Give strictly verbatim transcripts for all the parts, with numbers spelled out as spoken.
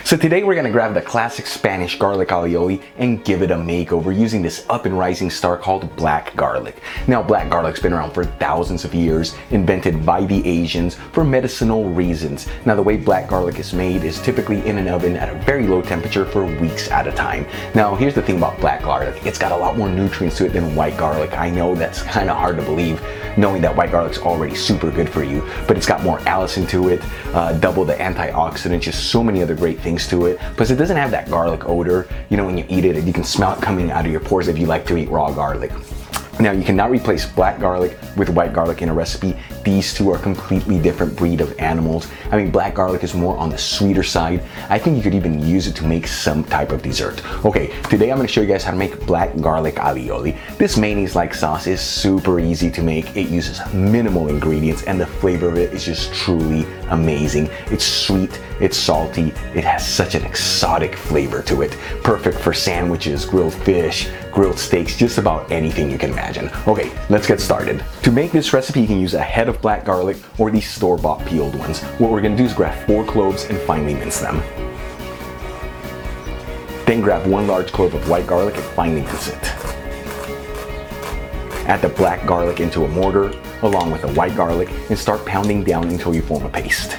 So today we're gonna grab the classic Spanish garlic alioli and give it a makeover using this up and rising star called black garlic. Now, black garlic's been around for thousands of years, invented by the Asians for medicinal reasons. Now, the way black garlic is made is typically in an oven at a very low temperature for weeks at a time. Now, here's the thing about black garlic. It's got a lot more nutrients to it than white garlic. I know that's kind of hard to believe, knowing that white garlic's already super good for you, but it's got more allicin to it, uh, double the antioxidants, just so many other great things to it. Plus, it doesn't have that garlic odor. You know, when you eat it, you can smell it coming out of your pores if you like to eat raw garlic. Now, you cannot replace black garlic with white garlic in a recipe. These two are completely different breed of animals. I mean, black garlic is more on the sweeter side. I think you could even use it to make some type of dessert. Okay, today I'm gonna show you guys how to make black garlic alioli. This mayonnaise-like sauce is super easy to make. It uses minimal ingredients and the flavor of it is just truly amazing. It's sweet, it's salty, it has such an exotic flavor to it. Perfect for sandwiches, grilled fish, grilled steaks, just about anything you can imagine. Okay, let's get started. To make this recipe, you can use a head of black garlic or these store-bought peeled ones. What we're gonna do is grab four cloves and finely mince them. Then grab one large clove of white garlic and finely mince it. Add the black garlic into a mortar along with the white garlic and start pounding down until you form a paste.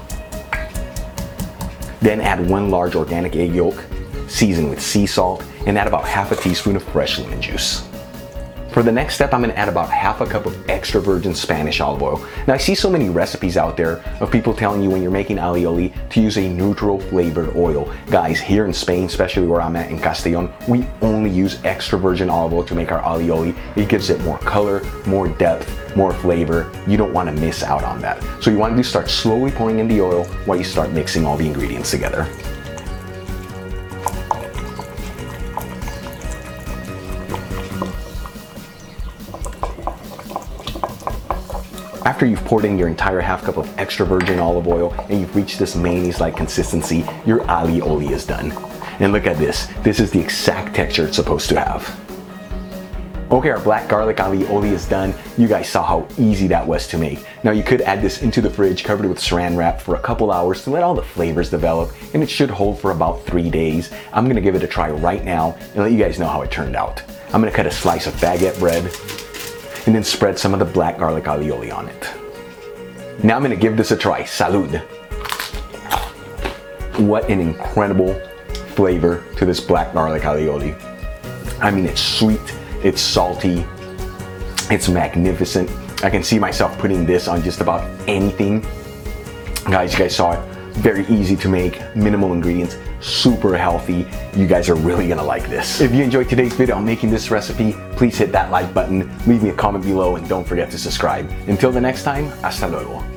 Then add one large organic egg yolk, season with sea salt, and add about half a teaspoon of fresh lemon juice. For the next step, I'm gonna add about half a cup of extra virgin Spanish olive oil. Now, I see so many recipes out there of people telling you when you're making alioli to use a neutral flavored oil. Guys, here in Spain, especially where I'm at in Castellon, we only use extra virgin olive oil to make our alioli. It gives it more color, more depth, more flavor. You don't wanna miss out on that. So you wanna do start slowly pouring in the oil while you start mixing all the ingredients together. After you've poured in your entire half cup of extra virgin olive oil and you've reached this mayonnaise-like consistency, your alioli is done. And look at this. This is the exact texture it's supposed to have. Okay, our black garlic alioli is done. You guys saw how easy that was to make. Now, you could add this into the fridge, covered it with saran wrap for a couple hours to let all the flavors develop, and it should hold for about three days. I'm gonna give it a try right now and let you guys know how it turned out. I'm gonna cut a slice of baguette bread and then spread some of the black garlic alioli on it. Now I'm gonna give this a try. Salud. What an incredible flavor to this black garlic alioli. I mean, it's sweet, it's salty, it's magnificent. I can see myself putting this on just about anything. Guys, you guys saw it. Very easy to make, minimal ingredients, super healthy. You guys are really gonna like this. If you enjoyed today's video on making this recipe, please hit that like button, leave me a comment below, and don't forget to subscribe. Until the next time, hasta luego.